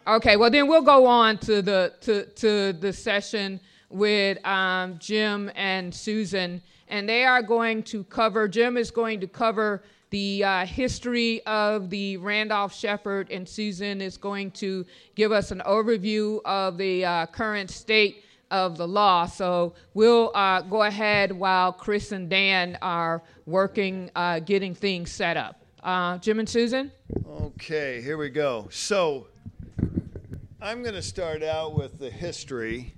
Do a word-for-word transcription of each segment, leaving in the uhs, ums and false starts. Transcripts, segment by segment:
Okay, well then we'll go on to the to to the session with um, Jim and Susan, and they are going to cover. Jim is going to cover the uh, history of the Randolph-Sheppard, and Susan is going to give us an overview of the uh, current state of the law. So we'll uh, go ahead while Chris and Dan are working, uh, getting things set up. Uh, Jim and Susan? Okay, here we go. So I'm going to start out with the history.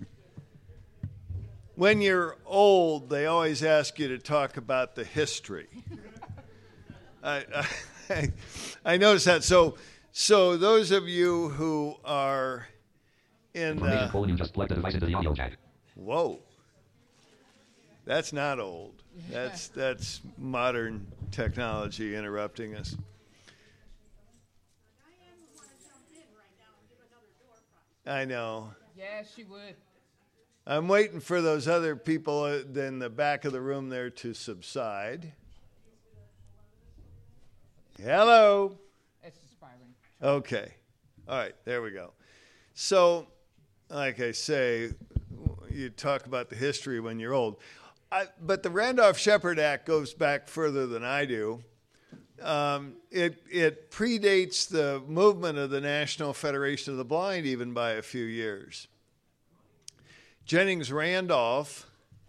When you're old, they always ask you to talk about the history. I, I I noticed that. So so those of you who are in the you just plug the device into the audio jack. Whoa. That's not old. That's that's modern technology interrupting us. I know. Yes, she would. I'm waiting for those other people in the back of the room there to subside. Hello. It's expiring. Okay. All right, there we go. So, like I say, you talk about the history when you're old. I, but the Randolph-Sheppard Act goes back further than I do. Um, it, it predates the movement of the National Federation of the Blind even by a few years. Jennings Randolph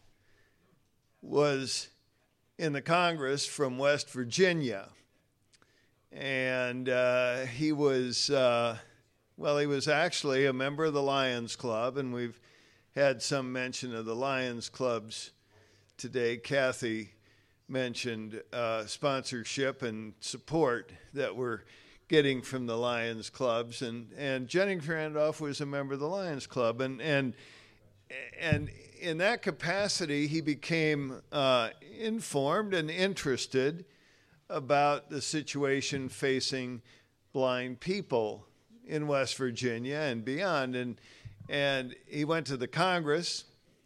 was in the Congress from West Virginia. And uh, he was, uh, well, he was actually a member of the Lions Club, and we've had some mention of the Lions Clubs today. Kathy mentioned uh, sponsorship and support that we're getting from the Lions Clubs, and, and Jennings Randolph was a member of the Lions Club, and and and in that capacity, he became uh, informed and interested about the situation facing blind people in West Virginia and beyond. And and he went to the Congress,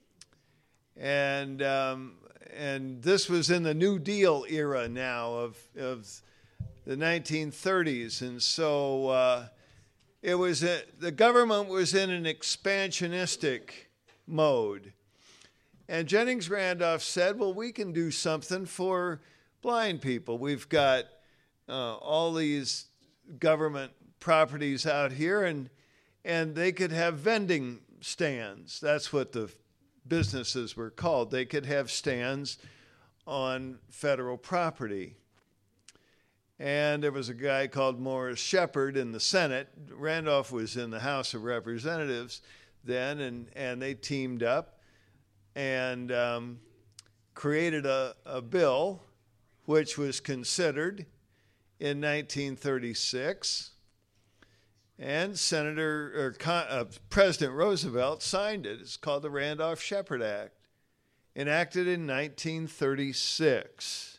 and um, and this was in the New Deal era now of of the nineteen thirties, and so uh, it was a, the government was in an expansionistic mode, and Jennings Randolph said, "Well, we can do something for blind people. We've got uh, all these government properties out here, and and they could have vending stands." That's what the businesses were called. They could have stands on federal property. And there was a guy called Morris Sheppard in the Senate. Randolph was in the House of Representatives then, and, and they teamed up and um, created a, a bill which was considered in nineteen thirty-six, and Senator or Con, uh, President Roosevelt signed it. It's called the Randolph-Sheppard Act, enacted in nineteen thirty-six,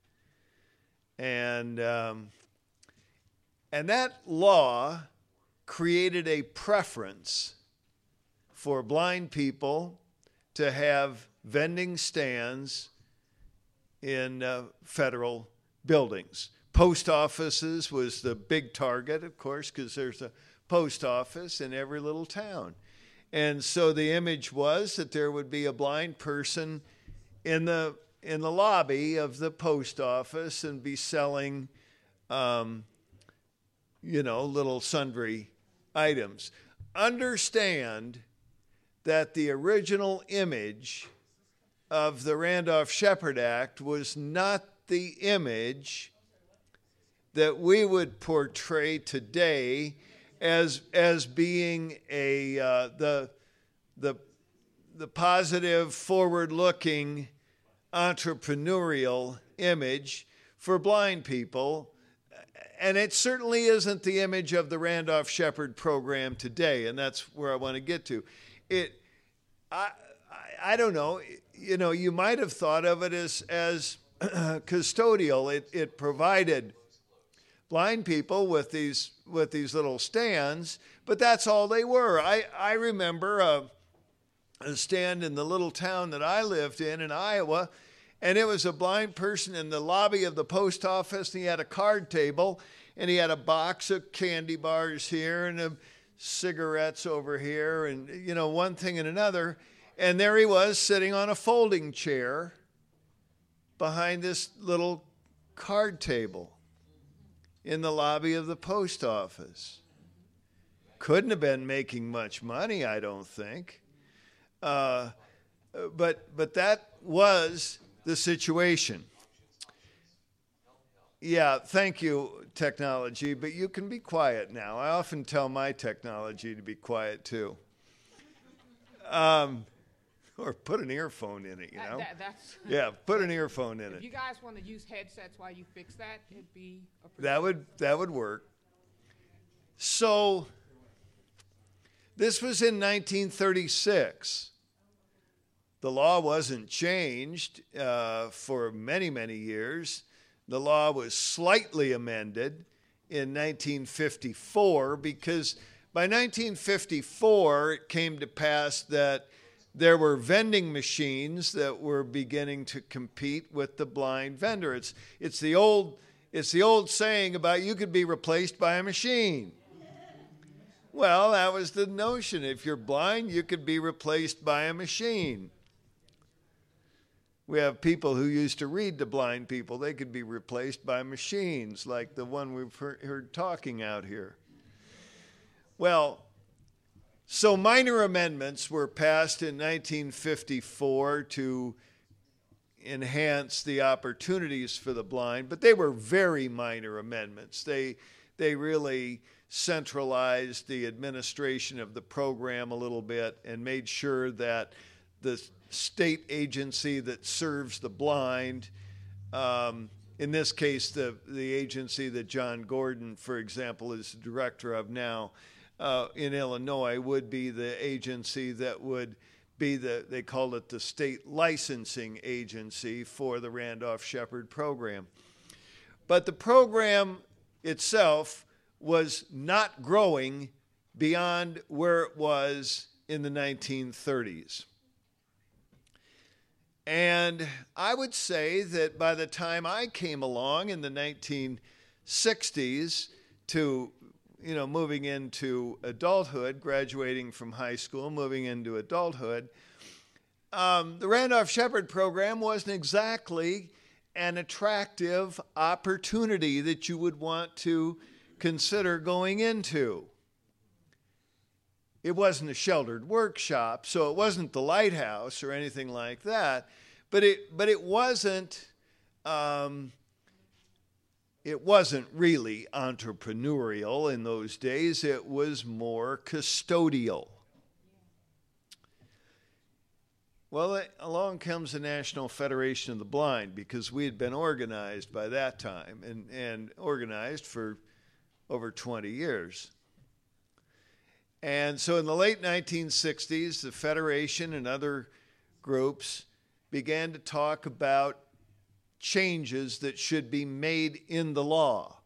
and um, and that law created a preference for blind people to have vending stands in uh, federal buildings. Post offices was the big target, of course, because there's a post office in every little town. And so the image was that there would be a blind person in the in the lobby of the post office and be selling, um, you know, little sundry items. Understand that the original image of the Randolph-Sheppard Act was not the image that we would portray today as as being a uh, the the the positive, forward-looking, entrepreneurial image for blind people, and it certainly isn't the image of the Randolph-Sheppard program today, and that's where I want to get to. It, I, I, I don't know. You know, you might have thought of it as as custodial. It it provided blind people with these with these little stands, but that's all they were. I I remember a, a stand in the little town that I lived in in Iowa, and it was a blind person in the lobby of the post office, and he had a card table, and he had a box of candy bars here and a cigarettes over here, and, you know, one thing and another. And there he was sitting on a folding chair behind this little card table in the lobby of the post office. Couldn't have been making much money, I don't think. Uh, but but that was the situation. Yeah, thank you, technology, but you can be quiet now. I often tell my technology to be quiet, too. Um, or put an earphone in it, you know? That, that's Yeah, put an earphone in if it. you guys want to use headsets while you fix that, it'd be appreciated. That would that would work. So this was in nineteen thirty-six. The law wasn't changed uh, for many, many years. The law was slightly amended in nineteen fifty-four because by nineteen fifty-four it came to pass that there were vending machines that were beginning to compete with the blind vendor. It's, it's, the old, it's the old saying about you could be replaced by a machine. Well, that was the notion. If you're blind, you could be replaced by a machine. We have people who used to read to blind people. They could be replaced by machines, like the one we've heard, heard talking out here. Well, so minor amendments were passed in nineteen fifty-four to enhance the opportunities for the blind, but they were very minor amendments. They, they really centralized the administration of the program a little bit and made sure that the state agency that serves the blind, um, in this case, the, the agency that John Gordon, for example, is the director of now uh, in Illinois, would be the agency that would be the, they called it the state licensing agency for the Randolph-Shepard program. But the program itself was not growing beyond where it was in the nineteen thirties. And I would say that by the time I came along in the nineteen sixties to, you know, moving into adulthood, graduating from high school, moving into adulthood, um, the Randolph-Shepard program wasn't exactly an attractive opportunity that you would want to consider going into. It wasn't a sheltered workshop, so it wasn't the Lighthouse or anything like that. But it, but it wasn't, um, it wasn't really entrepreneurial in those days. It was more custodial. Well, along comes the National Federation of the Blind, because we had been organized by that time and, and organized for over twenty years. And so in the late nineteen sixties, the Federation and other groups began to talk about changes that should be made in the law.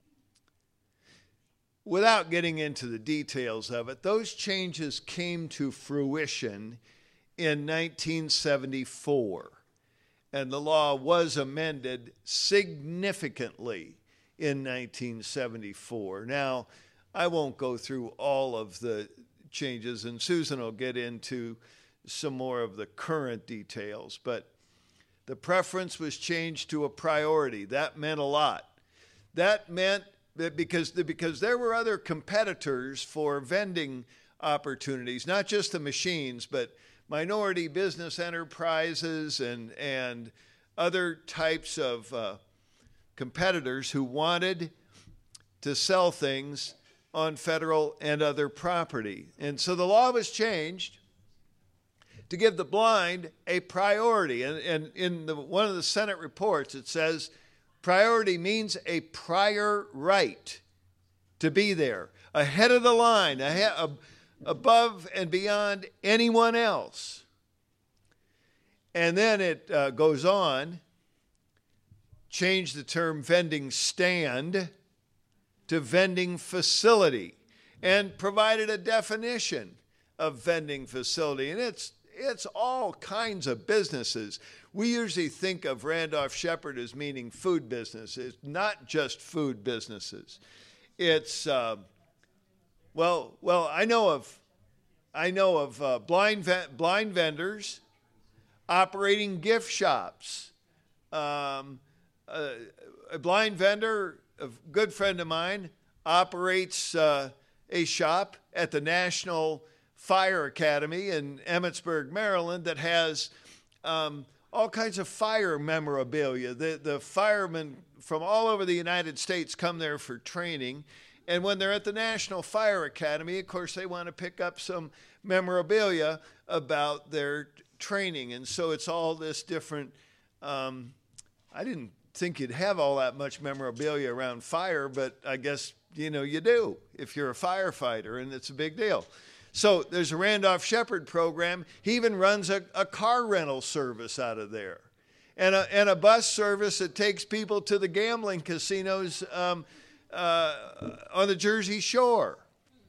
Without getting into the details of it, those changes came to fruition in nineteen seventy-four, and the law was amended significantly in nineteen seventy-four. Now, I won't go through all of the changes, and Susan will get into some more of the current details, but the preference was changed to a priority. That meant a lot. That meant that because, because there were other competitors for vending opportunities, not just the machines, but minority business enterprises and, and other types of uh, competitors who wanted to sell things on federal and other property. And so the law was changed to give the blind a priority. And, and in the, one of the Senate reports, it says priority means a prior right to be there, ahead of the line, ahead, ab, above and beyond anyone else. And then it uh, goes on, change the term vending stand to vending facility, and provided a definition of vending facility. And it's it's all kinds of businesses. We usually think of Randolph-Sheppard as meaning food business. It's not just food businesses. It's uh, well, well, I know of, I know of uh, blind ve- blind vendors operating gift shops. Um, uh, a blind vendor, a good friend of mine, operates uh, a shop at the National Fire Academy in Emmitsburg, Maryland, that has um, all kinds of fire memorabilia. The, the firemen from all over the United States come there for training. And when they're at the National Fire Academy, of course, they want to pick up some memorabilia about their training. And so it's all this different, um, I didn't think you'd have all that much memorabilia around fire, but I guess, you know, you do if you're a firefighter, and it's a big deal. So there's a Randolph-Sheppard program. He even runs a, a car rental service out of there, and a, and a bus service that takes people to the gambling casinos um, uh, on the Jersey Shore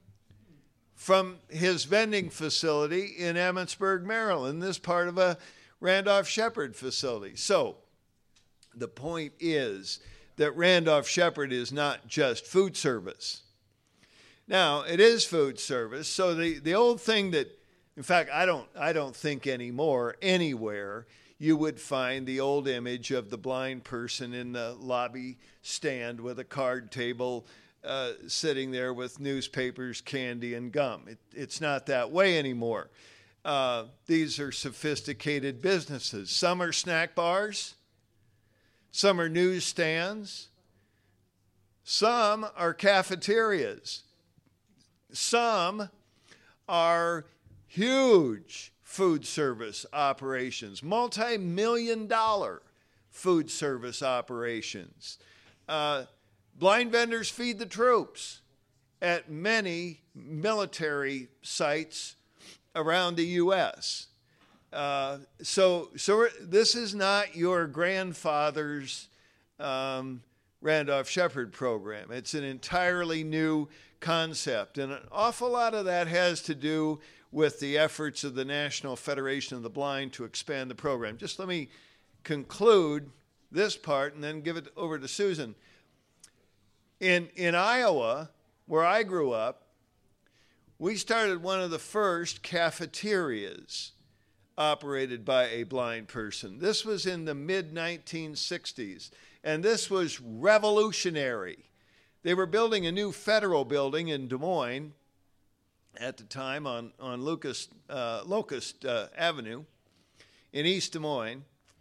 from his vending facility in Emmitsburg, Maryland, this part of a Randolph-Sheppard facility. So the point is that Randolph-Sheppard is not just food service. Now, it is food service, so the, the old thing that, in fact, I don't I don't think anymore, anywhere, you would find the old image of the blind person in the lobby stand with a card table uh, sitting there with newspapers, candy, and gum. It, it's not that way anymore. Uh, these are sophisticated businesses. Some are snack bars. Some are newsstands. Some are cafeterias. Some are huge food service operations, multi-million dollar food service operations. Uh, blind vendors feed the troops at many military sites around the U S Uh, so, so this is not your grandfather's um, Randolph-Sheppard program. It's an entirely new concept, and an awful lot of that has to do with the efforts of the National Federation of the Blind to expand the program. Just let me conclude this part and then give it over to Susan. In, in Iowa, where I grew up, we started one of the first cafeterias operated by a blind person. This was in the mid nineteen sixties, and this was revolutionary. They were building a new federal building in Des Moines at the time on, on Lucas, uh, Locust uh, Avenue in East Des Moines.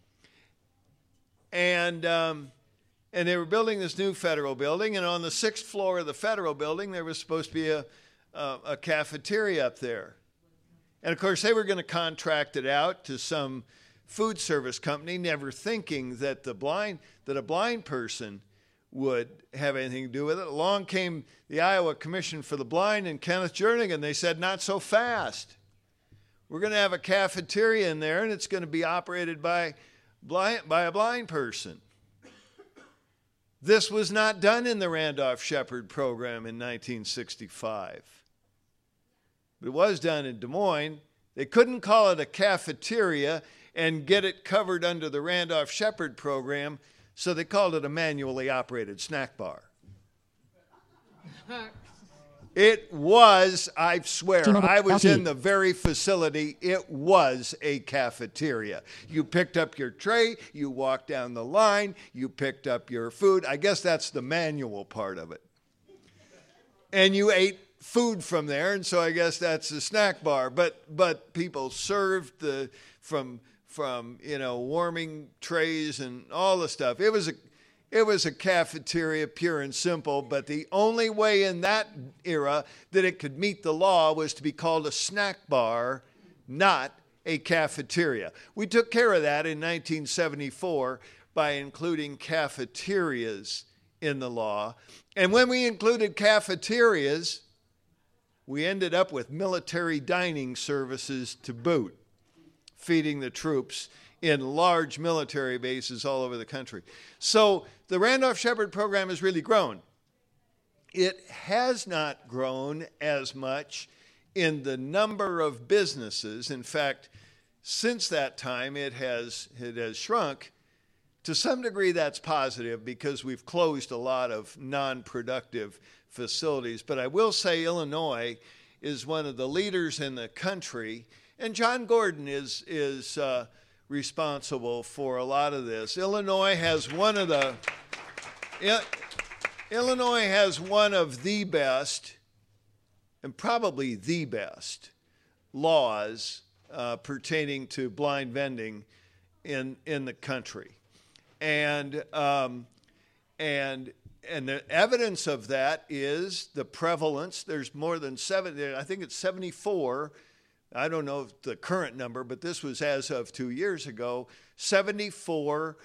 And, um, and they were building this new federal building, and on the sixth floor of the federal building, there was supposed to be a, a, a cafeteria up there. And, of course, they were going to contract it out to some food service company, never thinking that the blind that a blind person would have anything to do with it. Along came the Iowa Commission for the Blind and Kenneth Jernigan. They said, not so fast. We're going to have a cafeteria in there, and it's going to be operated by, blind, by a blind person. This was not done in the Randolph-Sheppard program in nineteen sixty-five. But it was done in Des Moines. They couldn't call it a cafeteria and get it covered under the Randolph-Sheppard program, so they called it a manually operated snack bar. It was, I swear, I was in the very facility. It was a cafeteria. You picked up your tray, you walked down the line, you picked up your food. I guess that's the manual part of it. And you ate food from there, and so I guess that's a snack bar. But but people served the from from you know warming trays and all the stuff. It was a it was a cafeteria, pure and simple. But the only way in that era that it could meet the law was to be called a snack bar, not a cafeteria. We took care of that in nineteen seventy-four by including cafeterias in the law, and when we included cafeterias, we ended up with military dining services to boot, feeding the troops in large military bases all over the country. So the Randolph-Sheppard program has really grown. It has not grown as much in the number of businesses. In fact, since that time, it has it has shrunk. To some degree, that's positive because we've closed a lot of non-productive facilities. But I will say Illinois is one of the leaders in the country, and John Gordon is is uh, responsible for a lot of this. Illinois has one of the Il, Illinois has one of the best, and probably the best, laws uh, pertaining to blind vending in in the country. And um, and and the evidence of that is the prevalence. There's more than seven. I think it's seventy-four. I don't know the current number, but this was as of two years ago. seventy-four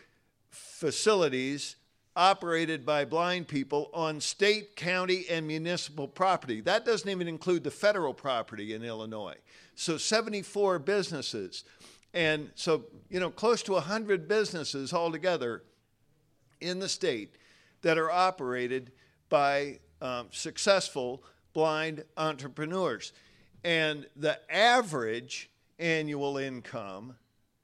facilities operated by blind people on state, county, and municipal property. That doesn't even include the federal property in Illinois. So seventy-four businesses. And so, you know, close to one hundred businesses altogether in the state that are operated by um, successful blind entrepreneurs. And the average annual income,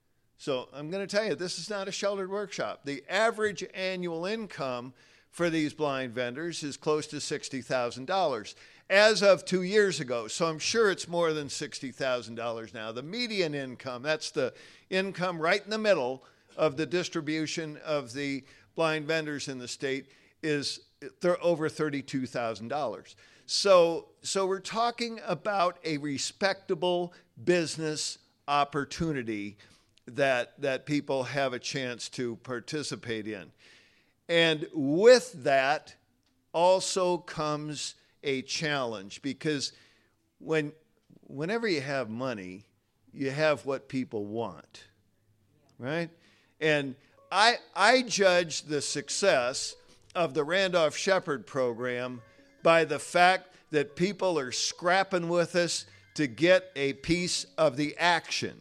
so I'm going to tell you, this is not a sheltered workshop. The average annual income for these blind vendors is close to sixty thousand dollars. As of two years ago, so I'm sure it's more than sixty thousand dollars now. The median income, that's the income right in the middle of the distribution of the blind vendors in the state, is th- over thirty-two thousand dollars. So, so we're talking about a respectable business opportunity that, that people have a chance to participate in. And with that also comes a challenge, because when whenever you have money, you have what people want, right? And I I judge the success of the Randolph-Shepard program by the fact that people are scrapping with us to get a piece of the action.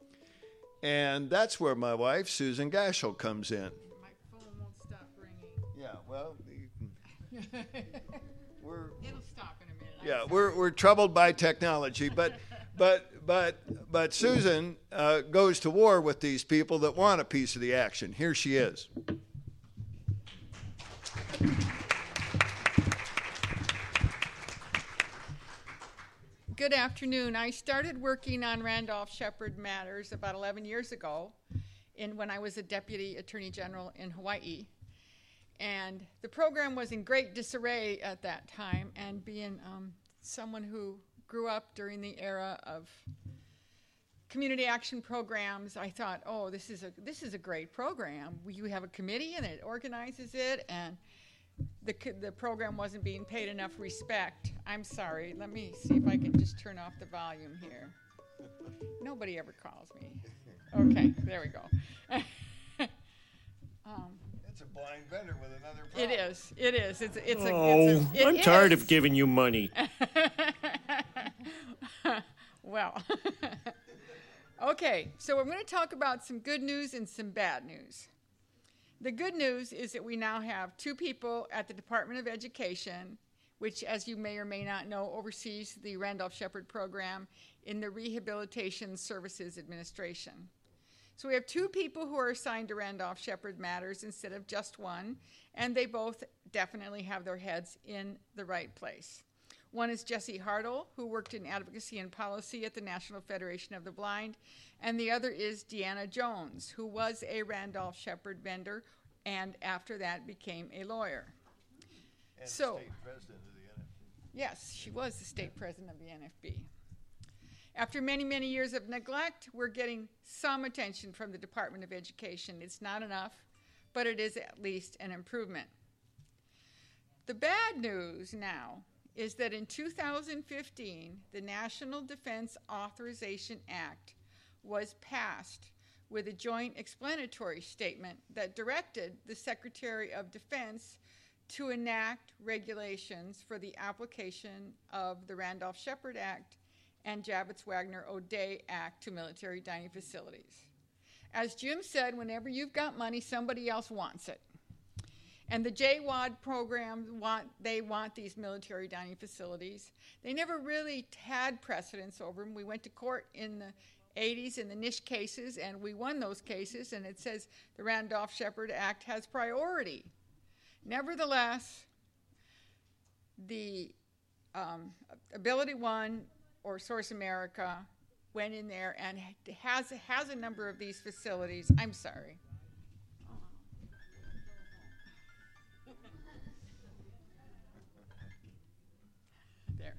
And that's where my wife, Susan Gashel, comes in. My phone won't stop ringing. Yeah, well, you can, we're It'll stop in a minute. yeah, we're we're troubled by technology, but but but but Susan uh, goes to war with these people that want a piece of the action. Here she is. Good afternoon. I started working on Randolph-Shepard matters about eleven years ago in when I was a Deputy Attorney General in Hawaii. And the program was in great disarray at that time, and being um, someone who grew up during the era of community action programs, I thought, oh, this is a this is a great program. You have a committee and it organizes it, and the the program wasn't being paid enough respect. I'm sorry. Let me see if I can just turn off the volume here. Nobody ever calls me. Okay, there we go. um, It's a blind vendor with another problem. It is. It is. It's it's a. Oh, it's a, it I'm tired is. of giving you money. Well, okay, so we're going to talk about some good news and some bad news. The good news is that we now have two people at the Department of Education, which, as you may or may not know, oversees the Randolph-Shepard program in the Rehabilitation Services Administration. So we have two people who are assigned to Randolph-Shepard matters instead of just one, and they both definitely have their heads in the right place. One is Jesse Hartle, who worked in advocacy and policy at the National Federation of the Blind, and the other is Deanna Jones, who was a Randolph-Shepard vendor and after that became a lawyer. And So- state president of the N F B. Yes, she was the state president of the N F B. After many, many years of neglect, we're getting some attention from the Department of Education. It's not enough, but it is at least an improvement. The bad news now is that in two thousand fifteen, the National Defense Authorization Act was passed with a joint explanatory statement that directed the Secretary of Defense to enact regulations for the application of the Randolph-Shepard Act and Javits-Wagner-O'Day Act to military dining facilities. As Jim said, whenever you've got money, somebody else wants it. And the J W A D program, want, they want these military dining facilities. They never really had precedence over them. We went to court in the eighties in the niche cases, and we won those cases, and it says the Randolph-Shepard Act has priority. Nevertheless, the um, Ability One or Source America went in there and has, has a number of these facilities. I'm sorry. There.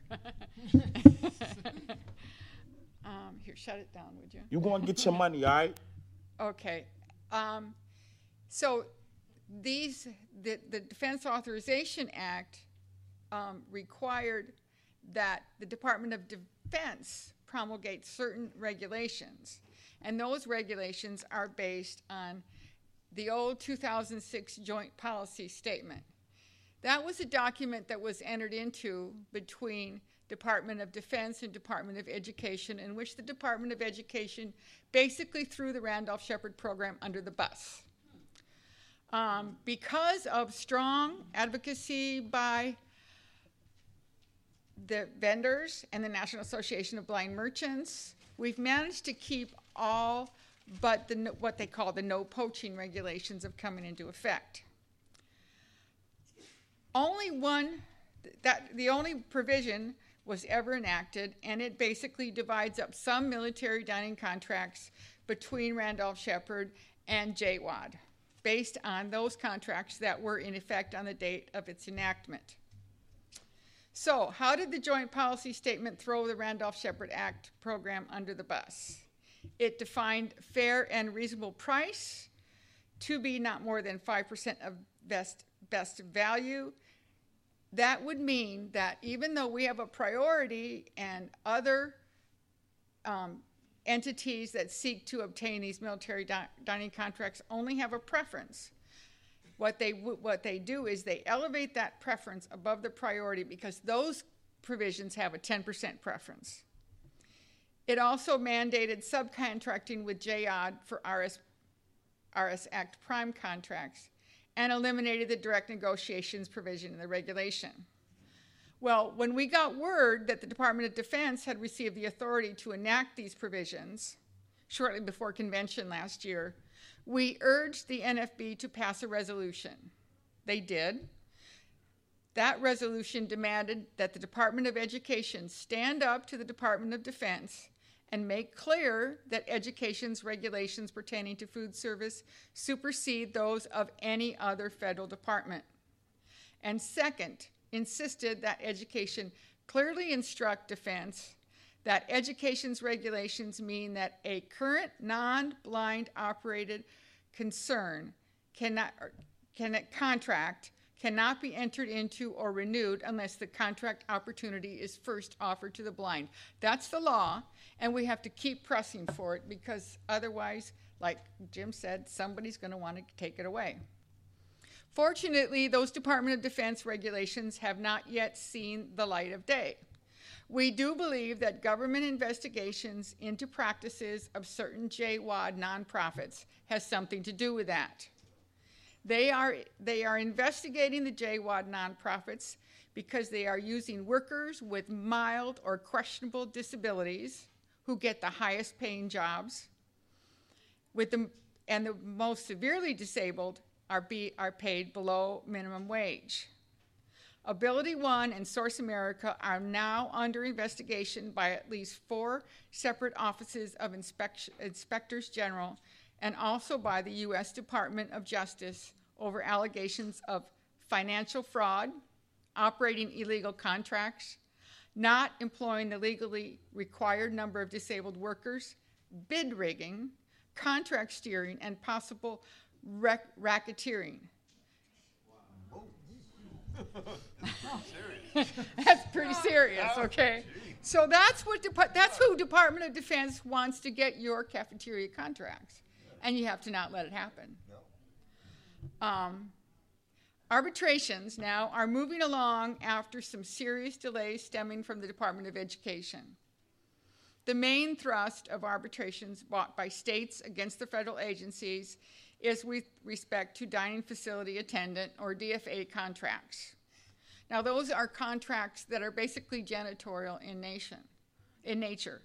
um, here, shut it down, would you? You're going to get your money, all right? Okay. Um, so these, the, the Defense Authorization Act um, required that the Department of Defense promulgate certain regulations. And those regulations are based on the old two thousand six Joint Policy Statement. That was a document that was entered into between Department of Defense and Department of Education, in which the Department of Education basically threw the Randolph-Shepard program under the bus. Um, because of strong advocacy by the vendors and the National Association of Blind Merchants, we've managed to keep all but the, what they call the no poaching regulations of coming into effect. Only one, that the only provision was ever enacted, and it basically divides up some military dining contracts between Randolph-Shepard and J W A D, based on those contracts that were in effect on the date of its enactment. So, how did the Joint Policy Statement throw the Randolph-Shepard Act program under the bus? It defined fair and reasonable price to be not more than five percent of best, best value. That would mean that even though we have a priority and other um, entities that seek to obtain these military di- dining contracts only have a preference, what they, w- what they do is they elevate that preference above the priority because those provisions have a ten percent preference. It also mandated subcontracting with J A D for R S, R S Act prime contracts and eliminated the direct negotiations provision in the regulation. Well, when we got word that the Department of Defense had received the authority to enact these provisions shortly before convention last year, we urged the N F B to pass a resolution. They did. That resolution demanded that the Department of Education stand up to the Department of Defense and make clear that education's regulations pertaining to food service supersede those of any other federal department. And second, insisted that education clearly instruct defense that education's regulations mean that a current non-blind operated concern cannot, cannot contract cannot be entered into or renewed unless the contract opportunity is first offered to the blind. That's the law, and we have to keep pressing for it because otherwise, like Jim said, somebody's going to want to take it away. Fortunately, those Department of Defense regulations have not yet seen the light of day. We do believe that government investigations into practices of certain J W A D nonprofits has something to do with that. They are, they are investigating the J W A D nonprofits because they are using workers with mild or questionable disabilities who get the highest paying jobs, with the, and the most severely disabled are, be, are paid below minimum wage. Ability One and Source America are now under investigation by at least four separate offices of inspection, inspectors general and also by the U S Department of Justice over allegations of financial fraud, operating illegal contracts, not employing the legally required number of disabled workers, bid rigging, contract steering, and possible rac- racketeering. Wow. That's pretty serious, okay? So that's what Dep- that's who Department of Defense wants to get your cafeteria contracts, and you have to not let it happen. Um, arbitrations now are moving along after some serious delays stemming from the Department of Education. The main thrust of arbitrations brought by states against the federal agencies is with respect to dining facility attendant or D F A contracts. Now those are contracts that are basically janitorial in nation, in nature.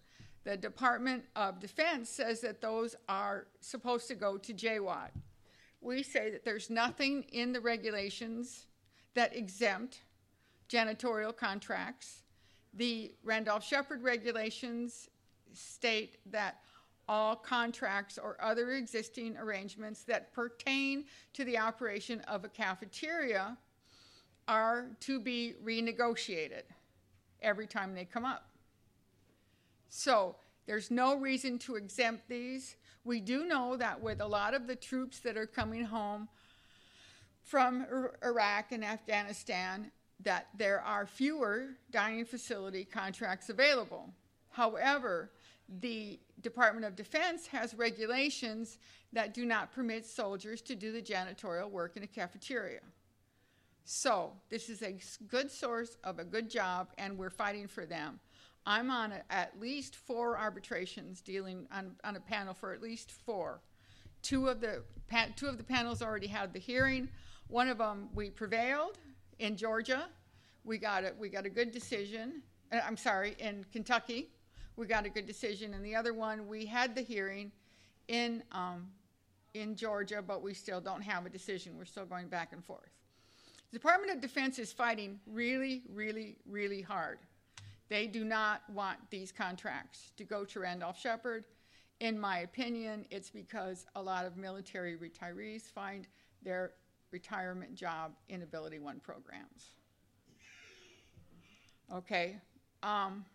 The Department of Defense says that those are supposed to go to J WAD. We say that there's nothing in the regulations that exempt janitorial contracts. The Randolph-Shepard regulations state that all contracts or other existing arrangements that pertain to the operation of a cafeteria are to be renegotiated every time they come up. So there's no reason to exempt these. We do know that with a lot of the troops that are coming home from Iraq and Afghanistan, that there are fewer dining facility contracts available. However, the Department of Defense has regulations that do not permit soldiers to do the janitorial work in a cafeteria. So this is a good source of a good job, and we're fighting for them. I'm on a, at least four arbitrations dealing on, on a panel for at least four. Two of the pa- two of the panels already had the hearing. One of them we prevailed in Georgia. We got a, we got a good decision. Uh, I'm sorry, in Kentucky. We got a good decision. And the other one, we had the hearing in um, in Georgia, but we still don't have a decision. We're still going back and forth. The Department of Defense is fighting really, really, really hard. They do not want these contracts to go to Randolph-Shepard. In my opinion, it's because a lot of military retirees find their retirement job in Ability One programs. Okay. Um,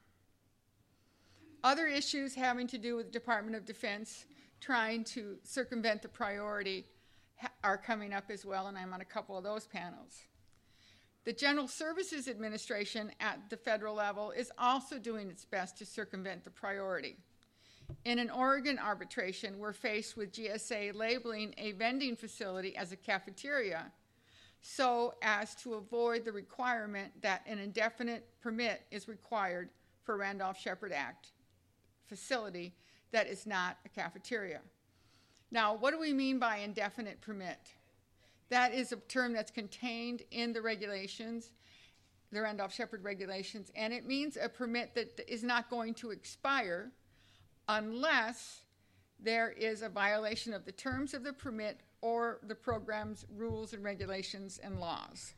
other issues having to do with the Department of Defense trying to circumvent the priority ha- are coming up as well, and I'm on a couple of those panels. The General Services Administration at the federal level is also doing its best to circumvent the priority. In an Oregon arbitration, we're faced with G S A labeling a vending facility as a cafeteria so as to avoid the requirement that an indefinite permit is required for Randolph-Shepard Act facility that is not a cafeteria. Now, what do we mean by indefinite permit? That is a term that's contained in the regulations, the Randolph-Shepard regulations, and it means a permit that is not going to expire unless there is a violation of the terms of the permit or the program's rules and regulations and laws.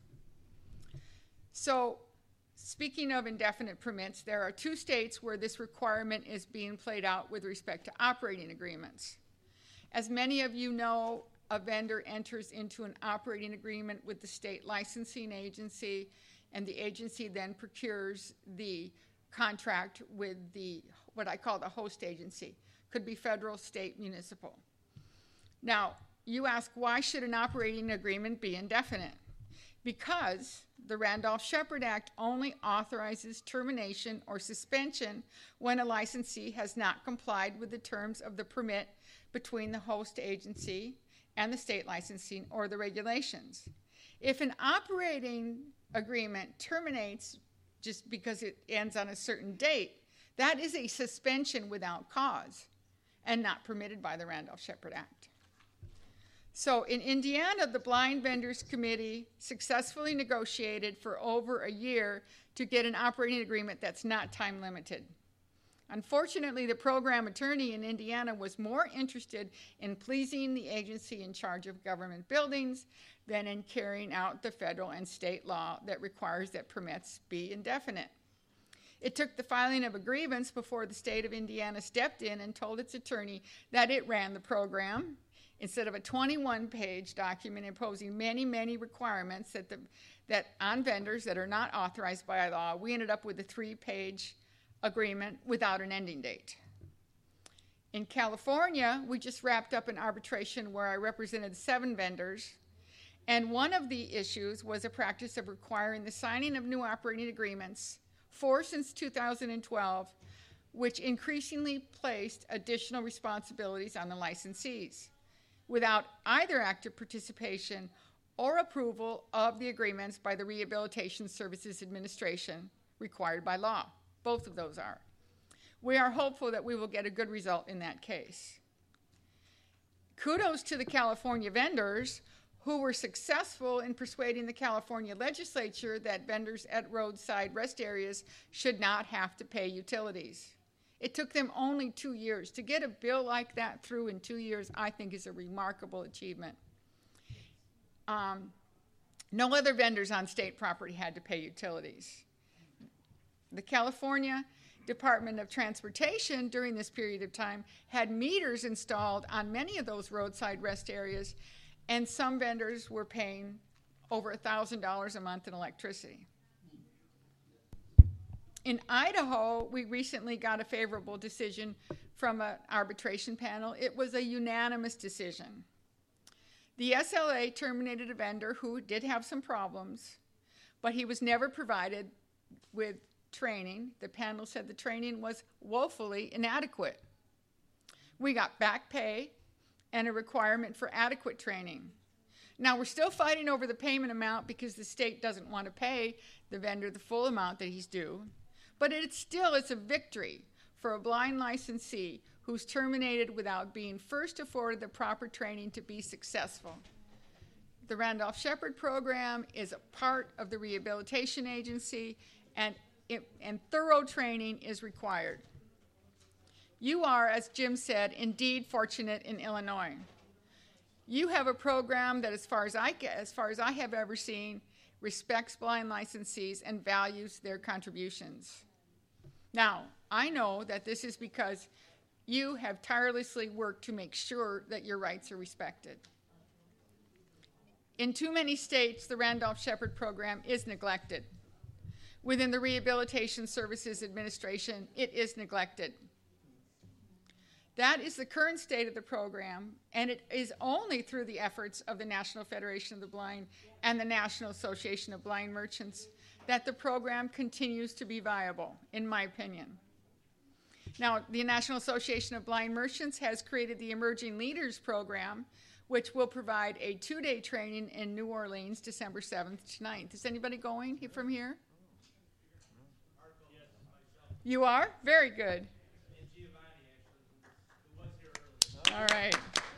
So, speaking of indefinite permits, there are two states where this requirement is being played out with respect to operating agreements. As many of you know, a vendor enters into an operating agreement with the state licensing agency, and the agency then procures the contract with the, what I call the host agency. Could be federal, state, municipal. Now, you ask, why should an operating agreement be indefinite? Because the Randolph-Shepard Act only authorizes termination or suspension when a licensee has not complied with the terms of the permit between the host agency and the state licensing or the regulations. If an operating agreement terminates just because it ends on a certain date, that is a suspension without cause and not permitted by the Randolph-Shepard Act. So in Indiana, the Blind Vendors Committee successfully negotiated for over a year to get an operating agreement that's not time limited. Unfortunately, the program attorney in Indiana was more interested in pleasing the agency in charge of government buildings than in carrying out the federal and state law that requires that permits be indefinite. It took the filing of a grievance before the state of Indiana stepped in and told its attorney that it ran the program instead of a twenty-one page document imposing many, many requirements that, the, that on vendors that are not authorized by law. We ended up with a three page agreement without an ending date. In California, we just wrapped up an arbitration where I represented seven vendors, and one of the issues was a practice of requiring the signing of new operating agreements, four since two thousand twelve, which increasingly placed additional responsibilities on the licensees without either active participation or approval of the agreements by the Rehabilitation Services Administration required by law. Both of those are. We are hopeful that we will get a good result in that case. Kudos to the California vendors who were successful in persuading the California legislature that vendors at roadside rest areas should not have to pay utilities. It took them only two years. To get a bill like that through in two years, I think is a remarkable achievement. Um, no other vendors on state property had to pay utilities. The California Department of Transportation during this period of time had meters installed on many of those roadside rest areas, and some vendors were paying over one thousand dollars a month in electricity. In Idaho, we recently got a favorable decision from an arbitration panel. It was a unanimous decision. The S L A terminated a vendor who did have some problems, but he was never provided with training. The panel said the training was woefully inadequate. We got back pay and a requirement for adequate training. Now, we're still fighting over the payment amount because the state doesn't want to pay the vendor the full amount that he's due. But it still is a victory for a blind licensee who's terminated without being first afforded the proper training to be successful. The Randolph-Shepard program is a part of the rehabilitation agency, and, it, and thorough training is required. You are, as Jim said, indeed fortunate in Illinois. You have a program that, as far as I, as far as I have ever seen, respects blind licensees and values their contributions. Now, I know that this is because you have tirelessly worked to make sure that your rights are respected. In too many states, the Randolph-Shepard program is neglected. Within the Rehabilitation Services Administration, it is neglected. That is the current state of the program, and it is only through the efforts of the National Federation of the Blind and the National Association of Blind Merchants that the program continues to be viable, in my opinion. Now, the National Association of Blind Merchants has created the Emerging Leaders Program, which will provide a two-day training in New Orleans, December seventh to ninth. Is anybody going from here? You are? Very good. All right.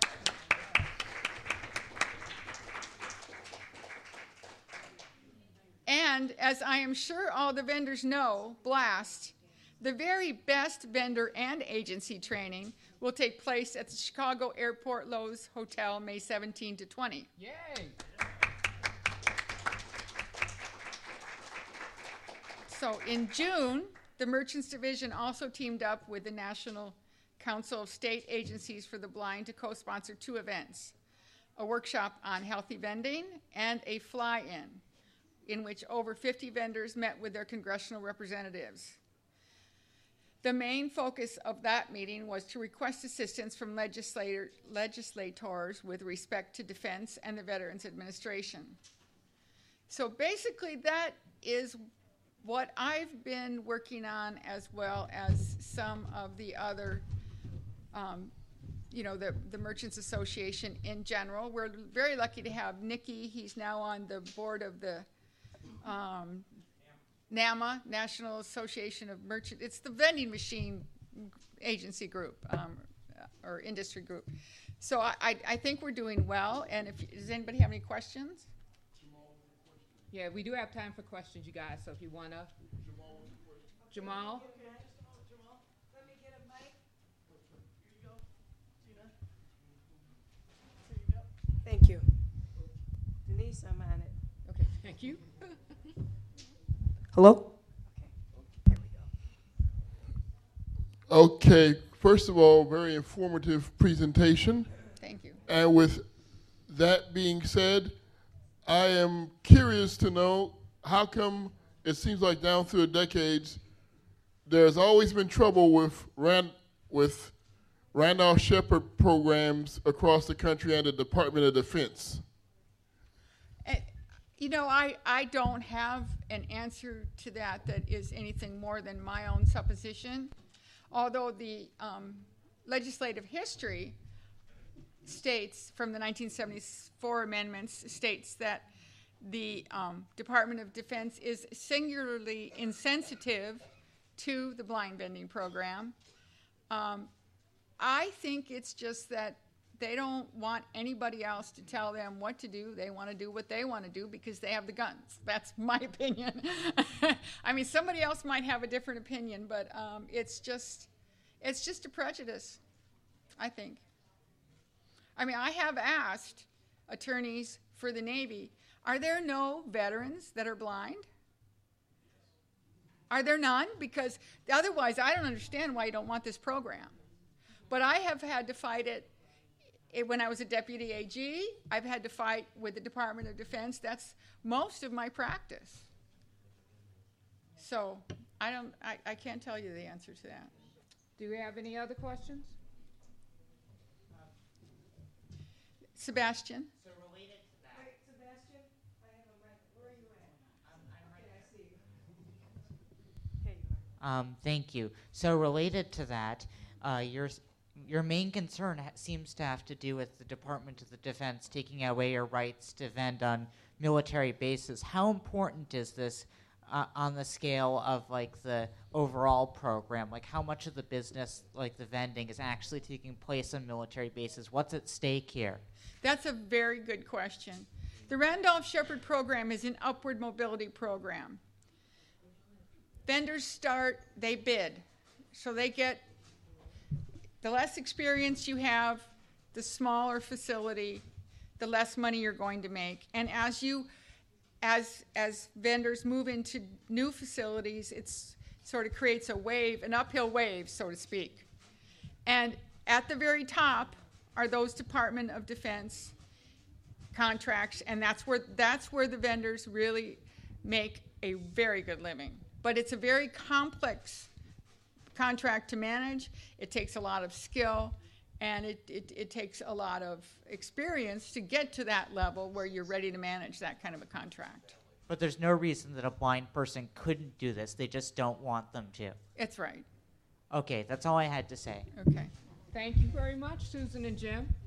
And as I am sure all the vendors know, BLAST, the very best vendor and agency training will take place at the Chicago Airport Loews Hotel May seventeenth to twentieth. Yay! So in June, the Merchants Division also teamed up with the National Council of State Agencies for the Blind to co-sponsor two events, a workshop on healthy vending and a fly-in, in which over fifty vendors met with their congressional representatives. The main focus of that meeting was to request assistance from legislator, legislators with respect to defense and the Veterans Administration. So basically that is what I've been working on, as well as some of the other Um, you know, the, the Merchants Association in general. We're very lucky to have Nikki. He's now on the board of the um, NAMA, National Association of Merchants. It's the vending machine agency group, um, or industry group. So I, I, I think we're doing well. And if does anybody have any questions? Yeah, we do have time for questions, you guys. So if you wanna, Jamal. Thank you. Denise, I'm on it. Okay, thank you. Hello? Okay. Here we go. Okay, first of all, very informative presentation. Thank you. And with that being said, I am curious to know how come it seems like down through the decades, there's always been trouble with Rand, with Randolph-Shepard programs across the country and the Department of Defense. Uh, you know, I, I don't have an answer to that that is anything more than my own supposition, although the um, legislative history states from the nineteen seventy-four amendments states that the um, Department of Defense is singularly insensitive to the blind vending program. Um, I think it's just that they don't want anybody else to tell them what to do. They want to do what they want to do because they have the guns. That's my opinion. I mean, somebody else might have a different opinion, but um, it's just, It's just a prejudice, I think. I mean, I have asked attorneys for the Navy, are there no veterans that are blind? Are there none? Because otherwise, I don't understand why you don't want this program. But I have had to fight it, it when I was a deputy A G. I've had to fight with the Department of Defense. That's most of my practice. So I don't. I, I can't tell you the answer to that. Do we have any other questions? Sebastian. So related to that. Wait, Sebastian, I have a mic. Where are you at? Um, I'm right Okay, I see you. Here you are. Um, thank you. So related to that, uh, your your main concern ha- seems to have to do with the Department of the Defense taking away your rights to vend on military bases. How important is this uh, on the scale of like the overall program? Like how much of the business, like the vending, is actually taking place on military bases? What's at stake here? That's a very good question. The Randolph-Shepard program is an upward mobility program. Vendors start, they bid. So they get, the less experience you have, the smaller facility, the less money you're going to make. And as you, as, as vendors move into new facilities, it's sort of creates a wave, an uphill wave, so to speak. And at the very top are those Department of Defense contracts, and that's where, that's where the vendors really make a very good living. But it's a very complex contract to manage. It takes a lot of skill, and it, it, it takes a lot of experience to get to that level where you're ready to manage that kind of a contract. But there's no reason that a blind person couldn't do this. They just don't want them to. It's right. Okay, that's all I had to say. Okay. Thank you very much, Susan and Jim.